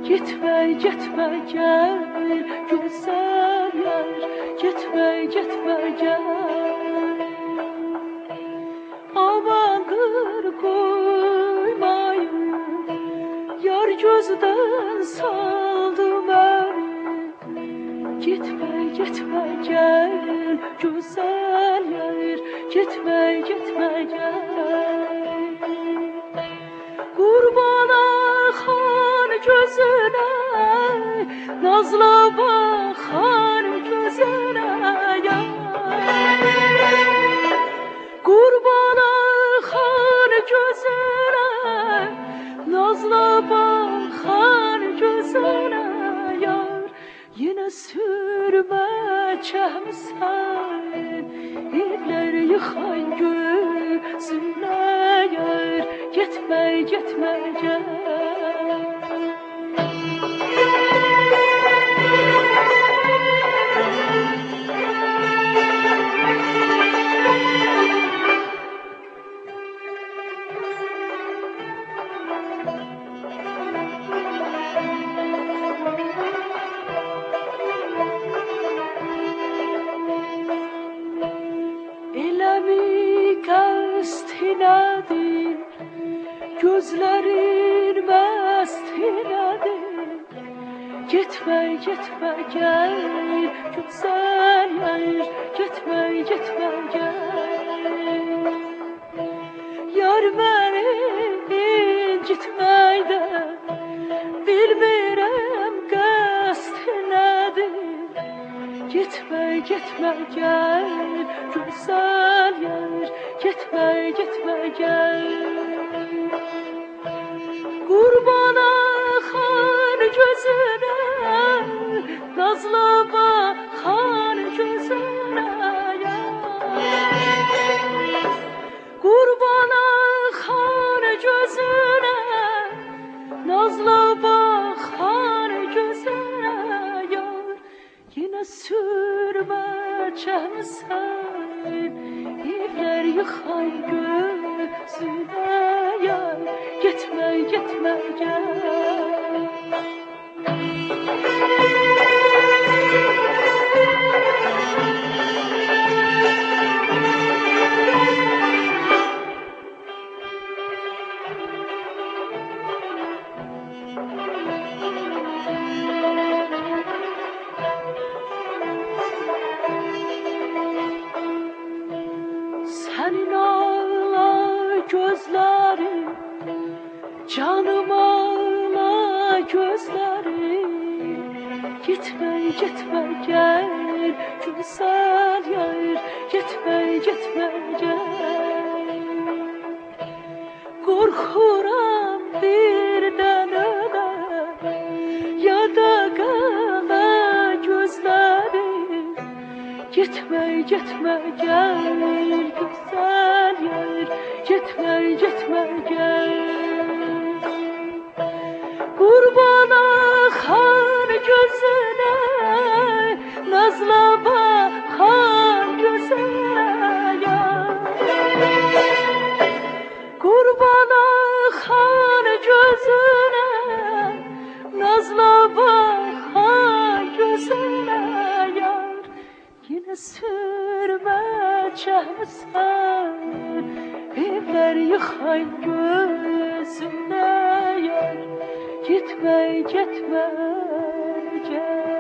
Gitme, gitme gel, güzel yer. Gitme, gitme gel. Amandır koymayın, yar gözden saldı beni. Gitme, gitme gel, güzel yer. Gitme, gitme gel. Kurbana xan gözüne, nazla baxan gözüne yar. Kurbana xan gözüne, nazla baxan gözüne yar. Yine sürme çemsen, evler yıkan gözüne yar. Gitme, gitme gel. Elemi qəstilədir, gözlərin məstilədir. Gitme, gitme gel, güzel yer. Gitme, gitme gel. Yar beni incitməkdən bilmirəm qəst nədir. Gitme, gitme gel, güzel yer. Gitme, gitme gel. Kurbana xan gözüne, nazlı baxan gözüne yar. Kurbana xan gözüne, nazlı baxan gözüne yar. Yine sürme çemsen, evler yıkan gözüne yar. Gitme, gitme gel. Senin ağla gözlerin, canım ağla gözlerin. Gitme, gitme gel, güzel yer. Gitme, gitme gel. Korkuram birden öle, ya da qala gözlerin. Gitme, gitme gel, güzel yer. Gitme, gitme gel. Kurbana xan gözüne, nazla baxan gözüne yar. Kurbana xan gözüne, nazla baxan gözüne yar. Yine sürme çemsen, evler yıkan gözüne yar. Gitme, gitme gel.